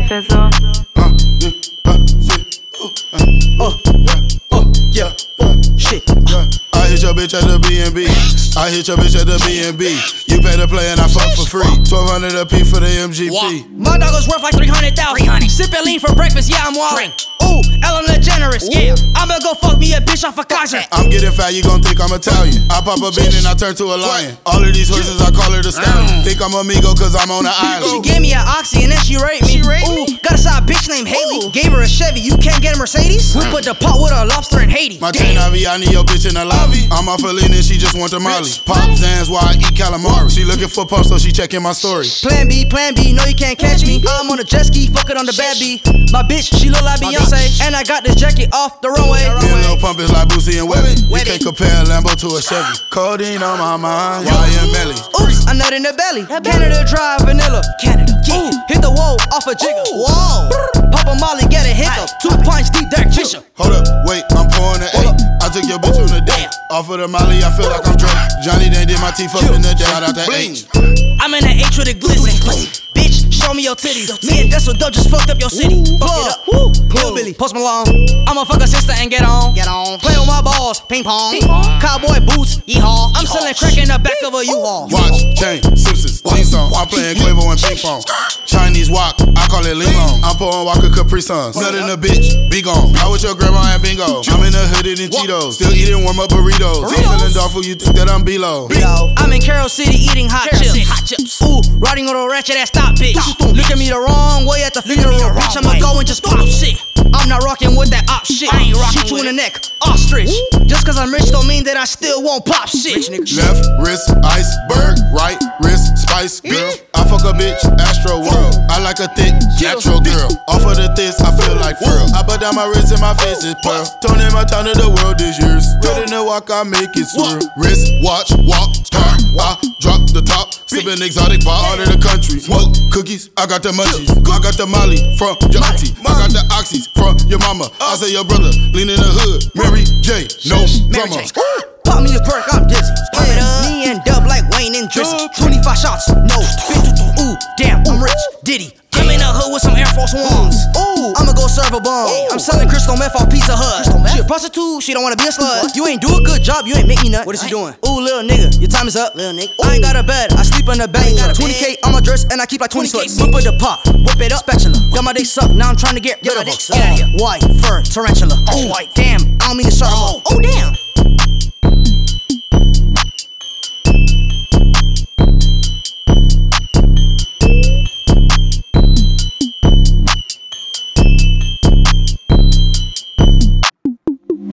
Fizzle. Shit. I hit your bitch at the B&B. I hit your bitch at the B&B. You pay to play and I fuck for free. 1200 a piece for the MGP. My dog was worth like 300,000. Sippin' lean for breakfast, yeah, I'm wildin'. Ooh, Ellen DeGeneres, yeah. I'ma go fuck me a bitch off a contract. I'm getting fat, you gon' think I'm Italian. I pop a bean and I turn to a lion. All of these horses, I call her the stallion. Think I'm amigo cause I'm on the island. She gave me an oxy and then she raped me. Ooh, got a side bitch named Haley. Gave her a Chevy, you can't get a Mercedes? We put the pot with a lobster in Haiti. My chain Ivy, I need your bitch in the lobby. I'm off a lean and she just want the molly. Pop Zans while I eat calamari. She looking for pump so she checking my story. Plan B, no you can't catch me. I'm on a jet ski, fuck it on the bad B. My bitch, she look like Beyonce. And I got this jacket off the runway. Me and Lil Pump is like Boosie and Webby. You can't compare a Lambo to a Chevy. Codeine on my mind, Ryan Melly. Oops, a nut in the belly. Canada Dry vanilla. Canada, yeah. Hit the wall off a jigger. Whoa. Pop a molly, get a hiccup. 2 pints deep, Derek Fisher. Hold up, wait, I'm pouring the 8. I took your bitch on a date. Off of the molly, I feel like I'm Drake. Johnny done did my teeth up in the day. Shout out that H. I'm in the H with a glizzy. Bitch, show me your titties. Me and Dessel Dope just fucked up your city. Plug, Hillbilly, Post Malone. I'ma fuck a sister and get on. Play with my balls, ping pong. Cowboy boots, yeehaw. I'm selling crack in the back of a U-Haul. Watch, chain, Simpsons, theme song. I'm playing Quavo and ping pong. Chinese wok, I call it Ling Long. I'm pouring Walker Capri Suns. Nut in the bitch, be gone. Out with your grandma and bingo. I'm in the hood eating Cheetos. Still eating warm up burritos. I'm feeling doubtful, you think that I'm below. I'm in Carroll City eating hot chips. Ooh, riding on a ratchet ass stop bitch. Look at me the wrong way at the funeral, bitch. I'ma go and just pop shit. I'm not rocking with that op shit. I ain't rocking Shoot you in the neck, ostrich. Just cause I'm rich don't mean that I still won't pop shit. Left wrist, iceberg. Right wrist, Spice Girl. I fuck a bitch, Astro World. I like a thick, natural girl. Off of the thins, I feel like Furl. I put down my wrist and my face is pearl. Turning my time to the world is yours. Ready to walk, I make it swirl. Wrist, watch, walk, start. I drop the top. Sippin' exotic bar out of the country. Smoke cookies, I got the munchies. I got the Molly from your auntie. I got the oxys from your mama. I say your brother, lean in the hood. Mary J, no drama. Pop me a perk, I'm dizzy. Me and Dub like Wayne and Drizzy. 25 shots, no 50. Ooh, damn, I'm rich. Diddy. I'm in the hood with some Air Force Ones. Ooh, I'ma go serve a bum. I'm selling crystal meth off Pizza Hut. She a prostitute, she don't wanna be a slut. You ain't do a good job, you ain't make me nut. What is she doing? Ooh, little nigga, your time is up. Little nigga. I ain't got a bed, I sleep in the bed. 20K on my dress and I keep like 20 sluts. Whip with the pot, whip it up, spatula. Got my dick sucked, now I'm trying to get rid of her. White fur tarantula. Ooh, damn, I don't mean to shut them off. Oh damn.